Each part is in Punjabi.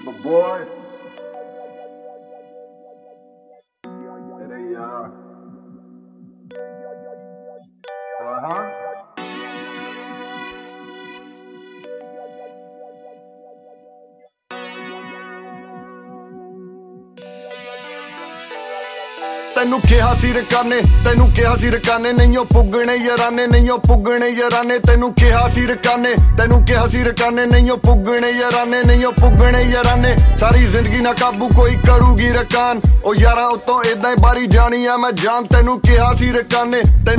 My boy. Hey, ਤੈਨੂੰ ਕਿਹਾ ਸੀ ਰਕਾਨੇ ਨਹੀਂ ਉਹ ਪੁੱਗਣੇ ਯਾਰਾਨੇ ਨਹੀਂ ਉਹ ਪੁੱਗਣੇ ਯਾਰਾਨੇ ਤੈਨੂੰ ਕਿਹਾ ਸੀ ਰਕਾਨੇ ਨਹੀਂ ਉਹ ਪੁੱਗਣੇ ਯਾਰਾਨੇ ਨਹੀਂ ਉਹ ਪੁੱਗਣੇ ਯਾਰਾਨੇ ਸਾਰੀ ਜ਼ਿੰਦਗੀ ਨਾ ਕਾਬੂ ਕੋਈ ਕਰੂਗੀ ਰਕਾਨ ਉਹ ਯਾਰਾਂ ਉਤੋਂ ਇਦਾਂ ਹੀ ਬਾਰੀ ਜਾਣੀ ਆ ਮੈਂ ਜਾਨ ਤੈਨੂੰ ਕਿਹਾ ਸੀ ਰਕਾਨੇ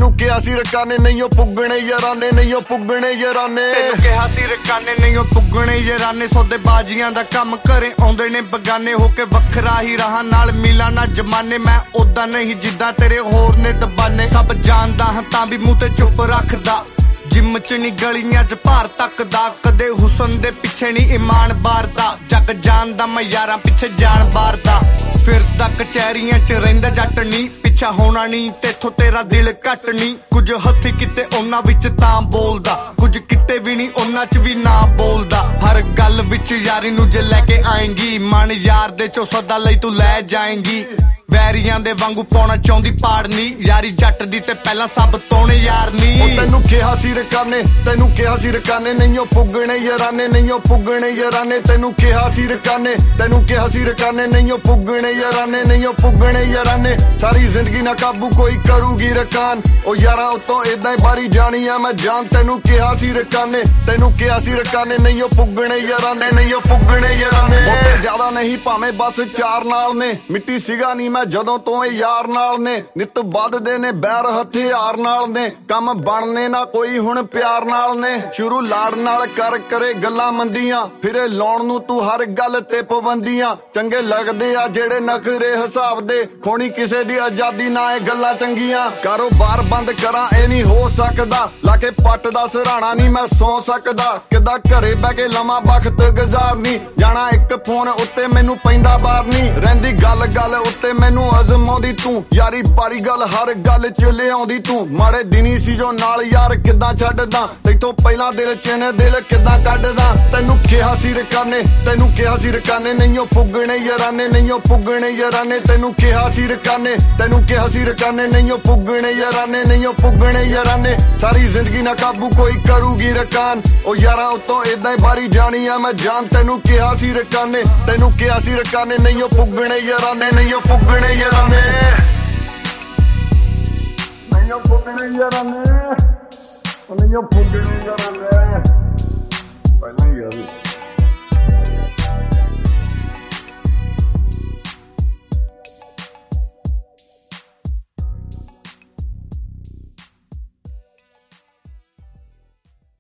ਨਹੀਂ ਉਹ ਪੁੱਗਣੇ ਯਾਰਾਨੇ ਨਹੀਂ ਉਹ ਪੁੱਗਣੇ ਯਾਰਾਨੇ ਤੈਨੂੰ ਕਿਹਾ ਸੀ ਰਕਾਨੇ ਨਹੀਂ ਉਹ ਪੁੱਗਣੇ ਯਾਰਾਨੇ ਸੌਦੇ ਬਾਜੀਆਂ ਦਾ ਕੰਮ ਘਰੇ ਆਉਂਦੇ ਨੇ ਬਗਾਨੇ ਹੋ ਕੇ ਵੱਖਰਾ ਹੀ ਰਹਾ ਨਾਲ ਮਿਲਾ ਨਾ ਜਮਾਨੇ ਮੈਂ ਉਦਾਂ नहीं जिद्दां तेरे होर ने दबाने सब जानदा हां तां भी मूंह ते चुप रखदा जिम च नी गलियां च भार तकदा कदे हुसन दे पिछे नी ईमान बारदा जग जानदा मैं यारां पिछे जान बारदा फिरदा कचहरियां च रहिंदा जट नी पिछा होना नी तेथों तेरा दिल घट नी कुछ हत्थी किते उन्हां विच तां बोलदा कुछ किते भी नी उन्हां च भी ना बोलदा हर गल विच यारी नूं जे लैके आएंगी मन यार दे चो सदा लई तू लै जाएंगी ਵੈਰੀਆਂ ਦੇ ਵਾਂਗੂ ਪਾਉਣਾ ਚਾਹੁੰਦੀ ਪਾੜਨੀ ਯਾਰੀ ਜੱਟ ਦੀ ਤੇ ਪਹਿਲਾਂ ਸਭ ਤੋਣੇ ਯਾਰ ਨੀ ਤੈਨੂੰ ਕਿਹਾ ਸੀ ਰਕਾਨੇ ਨਹੀਂ ਉਹ ਪੁੱਗਣੇ ਯਾਰਾਨੇ ਨਹੀਂ ਉਹ ਪੁੱਗਣੇ ਯਾਰਾਨੇ ਤੈਨੂੰ ਕਿਹਾ ਸੀ ਰਕਾਨੇ ਨਹੀਂ ਉਹ ਪੁੱਗਣੇ ਯਾਰਾਨੇ ਨਹੀਂ ਉਹ ਪੁੱਗਣੇ ਯਾਰਾਨੇ ਸਾਰੀ ਜ਼ਿੰਦਗੀ ਨਾ ਕਾਬੂ ਕੋਈ ਕਰੂਗੀ ਰਕਾਨ ਉਹ ਯਾਰਾਂ ਉਤੋਂ ਇਦਾਂ ਹੀ ਬਾਰੀ ਜਾਣੀ ਆ ਮੈਂ ਜਾਨ ਤੈਨੂੰ ਕਿਹਾ ਸੀ ਰਕਾਨੇ ਨਹੀਂ ਉਹ ਪੁੱਗਣੇ ਯਾਰਾਨੇ ਨਹੀਂ ਉਹ ਪੁੱਗਣੇ ਯਾਰਾਨੇ ਬਹੁਤੇ ਜ਼ਿਆਦਾ ਨਹੀਂ ਭਾਵੇਂ ਬਸ ਚਾਰ ਨਾਲ ਨੇ ਮਿੱਟੀ ਸੀਗਾ ਨਹੀਂ ਮੈਂ ਜਦੋਂ ਤੋਂ ਇਹ ਯਾਰ ਨਾਲ ਨੇ ਨਿੱਤ ਵੱਧਦੇ ਨੇ ਬੈਰ ਹਥਿਆਰ ਨਾਲ ਨੇ ਕੰਮ ਬਣਨੇ ਨਾ ਕੋਈ ਹੁਣ ਪਿਆਰ ਨਾਲ ਨੇ ਸ਼ੁਰੂ ਲਾੜ ਨਾਲ ਕਰੇ ਗੱਲਾਂ ਮੰਦੀਆਂ ਫਿਰੇ ਲਾਉਣ ਨੂੰ ਤੂੰ ਹਰ ਗੱਲ ਤੇ ਪਾਬੰਦੀਆਂ ਚੰਗੇ ਲੱਗਦੇ ਆ ਜਿਹੜੇ ਨਖਰੇ ਹਿਸਾਬ ਦੇ ਖੋਣੀ ਕਿਸੇ ਦੀ ਆਜ਼ਾਦੀ ਨਾ ਇਹ ਗੱਲਾਂ ਚੰਗੀਆਂ ਕਾਰੋਬਾਰ ਬੰਦ ਕਰਾਂ ਇਹ ਨਹੀਂ ਹੋ ਸਕਦਾ ਲਾ ਕੇ ਪੱਟ ਦਾ ਸਰਾਣਾ ਨਹੀਂ ਮੈਂ ਸੌ ਸਕਦਾ ਕਿੱਦਾਂ ਘਰੇ ਬਹਿ ਕੇ ਲਵਾਂ ਵਕਤ ਗੁਜ਼ਾਰਨੀ ਜਾਣਾ ਇੱਕ ਫੋਨ ਉੱਤੇ ਮੈਨੂੰ ਪੈਂਦਾ ਬਾਰ ਨਹੀਂ ਰਹਿੰਦੀ ਗੱਲ ਉੱਤੇ ਮੈਨੂੰ ਅਜ਼ਮਾਉਂਦੀ ਤੂੰ ਯਾਰੀ ਪਾਰੀ ਗੱਲ ਹਰ ਗੱਲ ਚ ਲਿਆਉਂਦੀ ਤੂੰ ਮਾੜੇ ਦਿਨੀ ਸੀ ਜੋ ਨਾਲ ਯਾਰ ਕਿੱਦਾਂ ਛੱਡਦਾ ਤੈਥੋਂ ਪਹਿਲਾਂ ਦਿਲ ਚ ਨੇ ਦਿਲ ਕਿੱਦਾਂ ਕੱਢਦਾ ਤੈਨੂੰ ਕਿਹਾ ਸੀ ਰਕਾਨੇ ਨਹੀਂ ਉਹ ਪੁੱਗਣੇ ਯਾਰਾਨੇ ਨਹੀਂ ਉਹ ਪੁੱਗਣੇ ਯਾਰਾਨੇ ਤੈਨੂੰ ਕਿਹਾ ਸੀ ਰਕਾਨੇ ਨਹੀਂ ਉਹ ਪੁੱਗਣੇ ਯਾਰਾਨੇ ਨਹੀਂ ਉਹ ਪੁੱਗਣੇ ਯਾਰਾਨੇ ਸਾਰੀ ਜ਼ਿੰਦਗੀ ਨਾ ਕਾਬੂ ਕੋਈ ਕਰੂਗੀ ਰਕਾਨ ਉਹ ਯਾਰਾਂ ਉਤੋਂ ਇਦਾਂ ਹੀ ਬਾਰੀ ਜਾਣੀ ਆ ਮੈਂ ਜਾਨ ਤੈਨੂੰ ਕਿਹਾ ਸੀ ਰਕਾਨੇ ਨਹੀਂ ਉਹ ਪੁੱਗਣੇ ਯਾਰਾਨੇ ਨਹੀਂ ਉਹ ਪੁੱਗਣੇ ਯਾਰਾਨੇ ਨਹੀਂ ਉਹ ਪੁੱਗਣੇ ਯਾਰਾਨੇ ਪਹਿਲਾਂ ਹੀ